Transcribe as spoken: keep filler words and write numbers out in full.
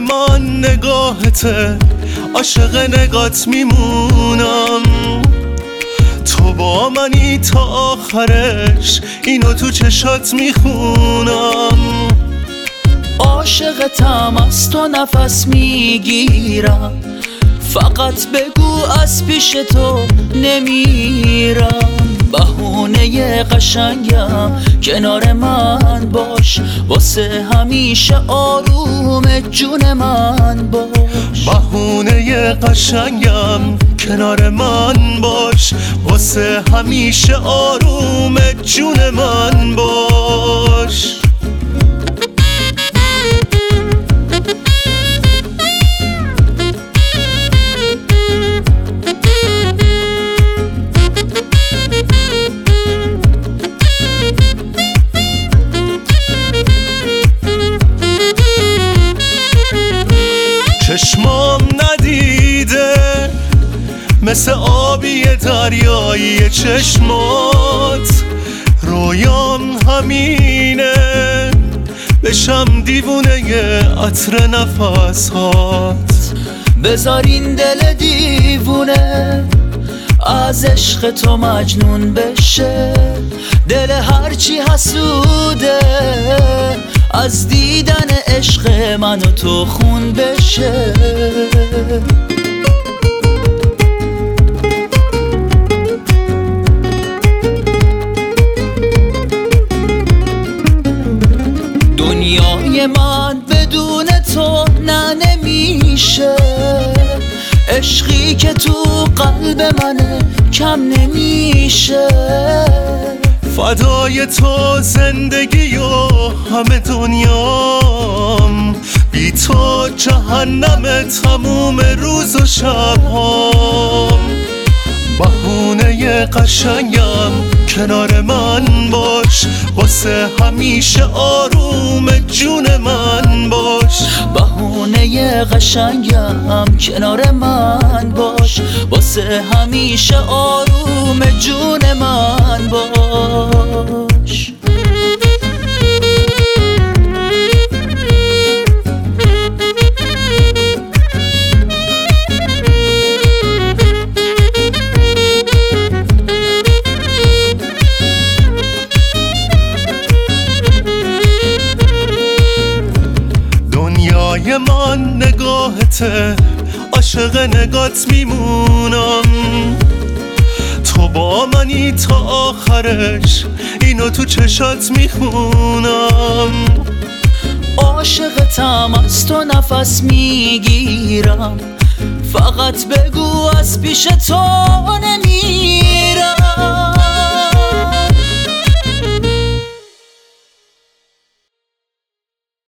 من نگاهته، عاشق نگات میمونم. تو با منی تا آخرش، اینو تو چشات میخونم. عاشقتم از تو نفس میگیرم، فقط بگو از پیش تو نمیرم. بهونه قشنگم کنار من باش، واسه همیشه آروم جون من باش. بهونه قشنگم کنار من باش، واسه همیشه آروم جون من باش. چشمام ندیده مثل آبی دریایی چشمات، رویام همینه بشم دیوونه عطر نفسات. بذار این دل دیوونه از عشق تو مجنون بشه، دل هرچی حسوده از دیدن عشق من و تو خون بشه. دنیای من بدون تو نه نمیشه، عشقی که تو قلب منه کم نمیشه. فدای تو زندگی و همه دنیام، بی تو جهنم تموم روز و شبام. بهونه قشنگم کنار من باش، واسه همیشه آروم جون من باش. بهونه قشنگم کنار من باش، واسه همیشه آروم جون من باش. دنیای من نگاهته، عاشق نگات میمونم. تو با منی تا آخرش، اینو تو چشات میخونم. عاشقتم از تو نفس میگیرم، فقط بگو از پیش تو